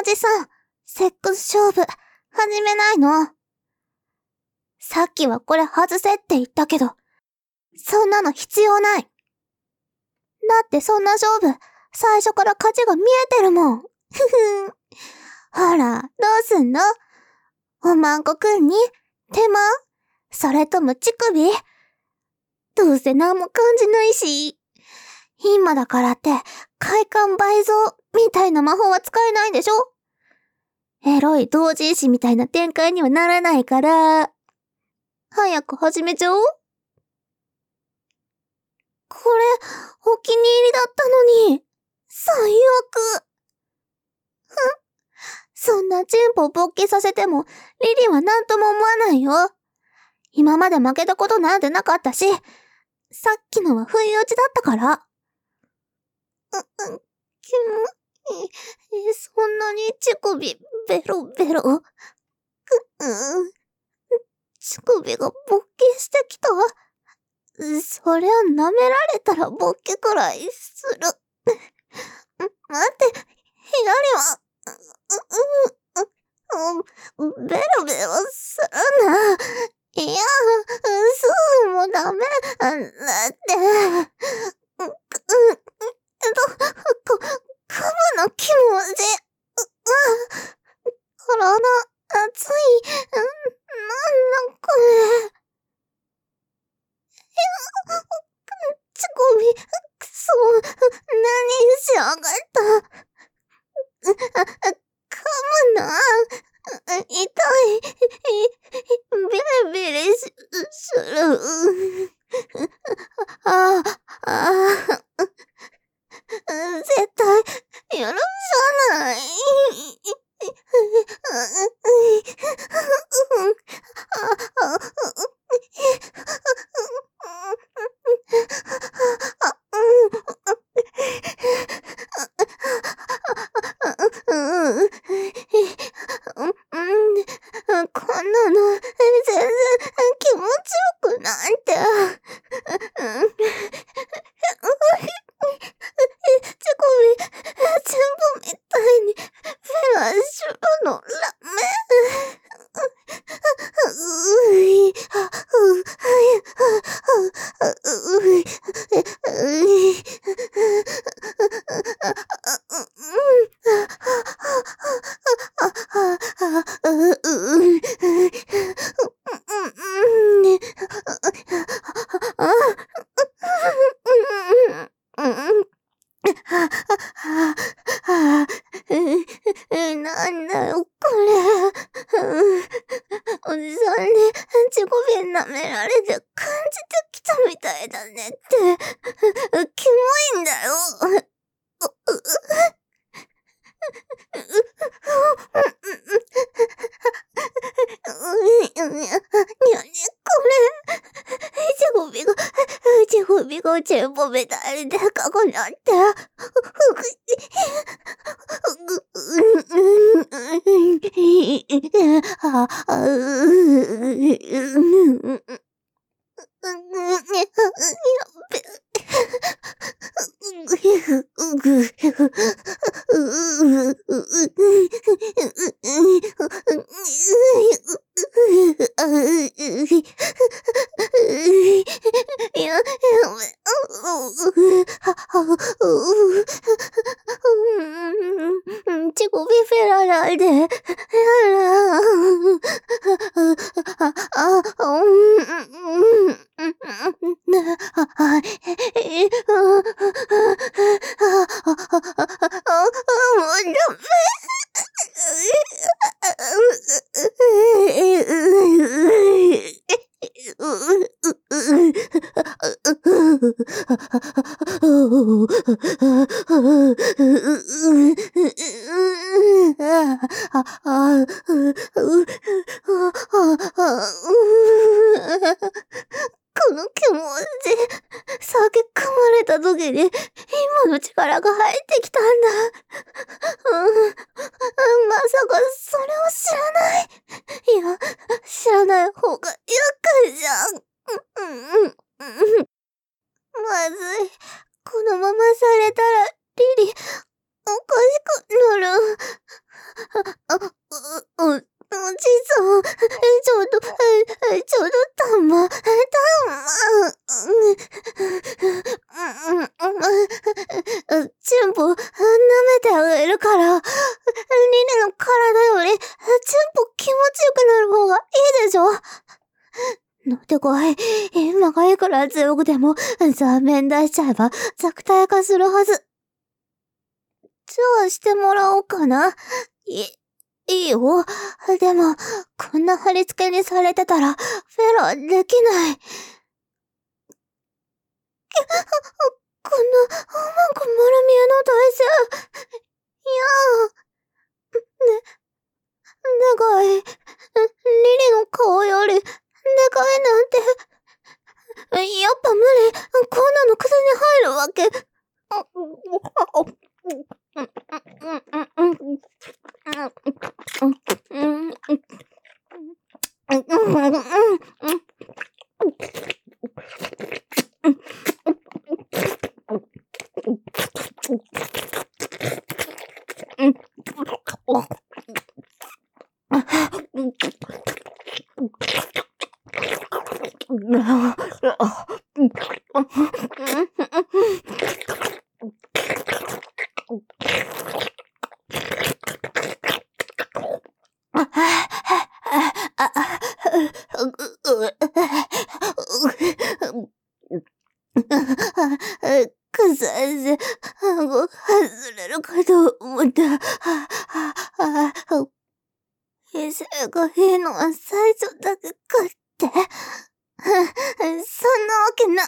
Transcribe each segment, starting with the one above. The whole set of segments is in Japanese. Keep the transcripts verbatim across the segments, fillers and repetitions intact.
じさん、セックス勝負、始めないの？さっきはこれ外せって言ったけど、そんなの必要ない。だってそんな勝負、最初から勝ちが見えてるもん。ふふん。ほら、どうすんの？おまんこくんに、手間？それとも乳首？どうせ何も感じないし。今だからって、快感倍増みたいな魔法は使えないんでしょ？エロい同人誌みたいな展開にはならないから。早く始めちゃおう。これ、お気に入りだったのに。最悪。ふん。そんなチンポ勃起させても、リリはなんとも思わないよ。今まで負けたことなんてなかったし、さっきのは不意打ちだったから。う、うん、キモい。え、そんなに乳首、ベロベロ。く、うん。乳首が勃起してきた。そりゃ舐められたら勃起くらいする。待って、左は、う、う、う、ベロベロするな。いや、そうもダメだって。う、う、と、こ、カブの気持ち。う、体、熱い。なんだこれ。乳首、くそ、何しやがった。噛むな。痛い。ビリビリし、する。ああ、ああ。絶対、許さない。こんなの、全然気持ちよくないって。チョコビ、全部みたいに、フェラシュロのラメ。うい、う、うい、うい、なんだよ、これ。おじさんにチョコビ舐められて感じてきたみたいだねって。キモいんだよ。チョコビが、チョコビがチェンポみたいでかくなって。チコビフェララで、やら、あ、あ、うん、うん、はい、え、もうダメ。この気持ち、酒噛まれた時に今の力が入ってきたんだ。うん、まさかそれを知らない。いや、知らない方が厄介じゃん。うんうん、まずい。このままされたらリリ、おかしくなる。 れるから、リネの体より、チンポ気持ちよくなる方がいいでしょ。乗ってこい。今がいくら強くても、残面出しちゃえば弱体化するはず。じゃあしてもらおうかな。い、いいよ。でも、こんな貼り付けにされてたら、フェラできない。こんな、なんか丸見えの体勢。いやー。ね、でかい。リリの顔より、でかいなんて。やっぱ無理。こんなの口に入るわけ。くさせ、顎外れるかと思った。威勢がいいのは最初だけかって。そんなわけな。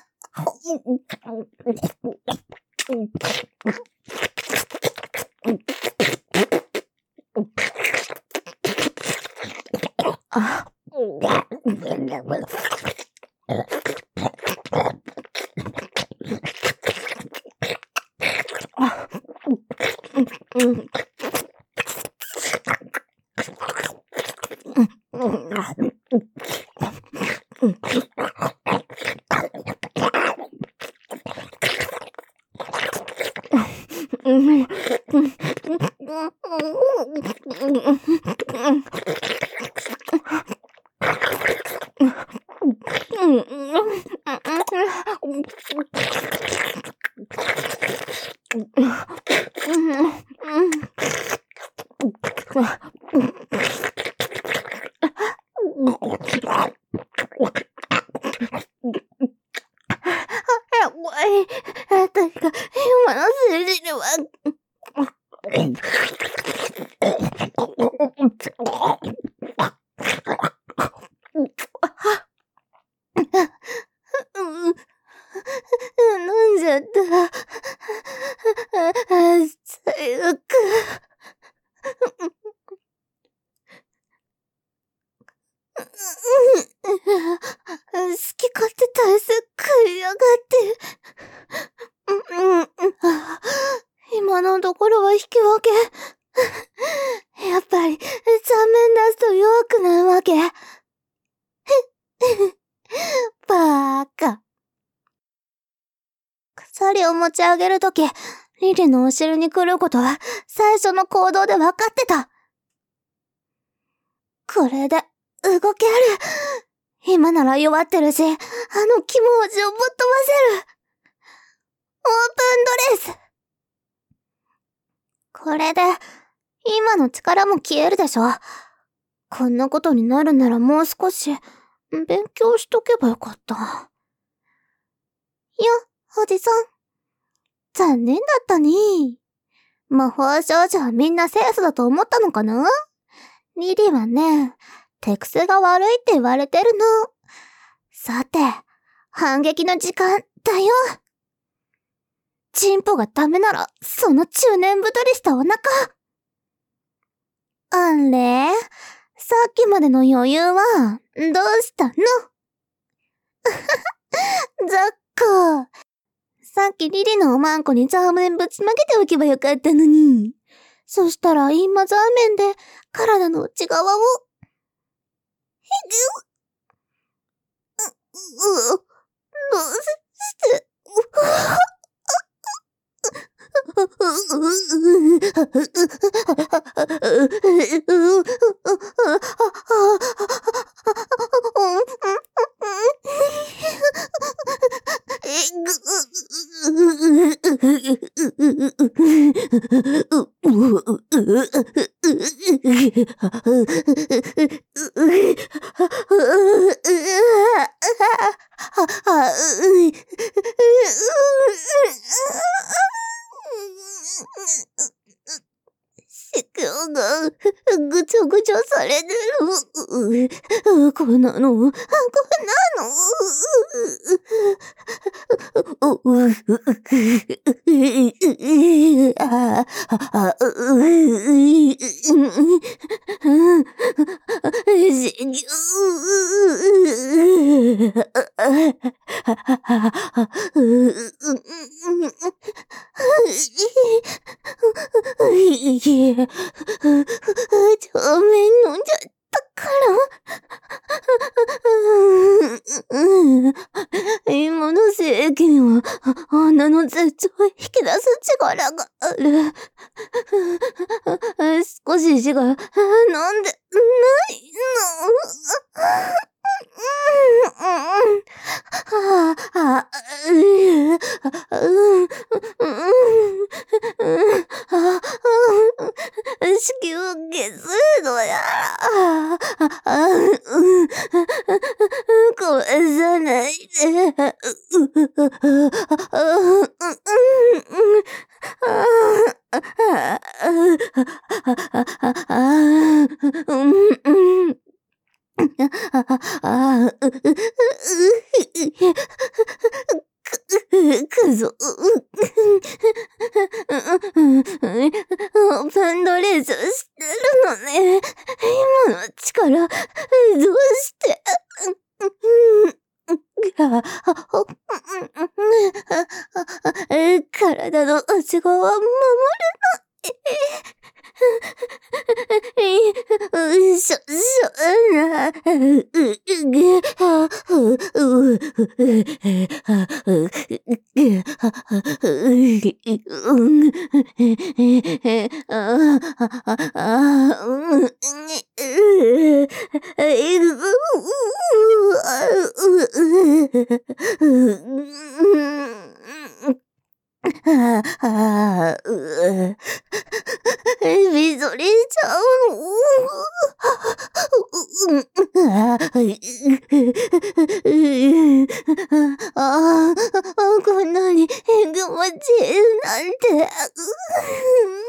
飲んじゃった。最悪。好き勝手体勢食いやがって。今のところは引き分け。やっぱり、残面出すと弱くなるわけ。バーカ。鎖を持ち上げるとき、リリの後ろに来ることは最初の行動で分かってた。これで動ける。今なら弱ってるし、あの気持ちをぶっ飛ばせる。オープンドレス。これで、今の力も消えるでしょ。こんなことになるならもう少し、勉強しとけばよかった。よ、おじさん。残念だったね。魔法少女はみんなセーフだと思ったのかな？リリはね、手癖が悪いって言われてるの。さて、反撃の時間だよ。チンポがダメなら、その中年太りしたお腹。あれ？さっきまでの余裕は、どうしたの？ザッコ。さっきリリのおまんこにザーメンぶちまけておけばよかったのに。そしたら今ザーメンで体の内側を。へぐ。う、う、どうして。 子宮がぐちゃぐちゃされてる。こんなの、こんなの。正面飲んじゃったから。今の政権は、女の絶頂を引き出す力がある。少ししか飲んでないの。子宮下水のやら。ごめんさないで。くぞ。ペンドレースしてるのね。今の力、どうして。体の内側を守るの。しょ、しょ、な。みぞれちゃうの。ああ、こんなに気持ちいいなんて。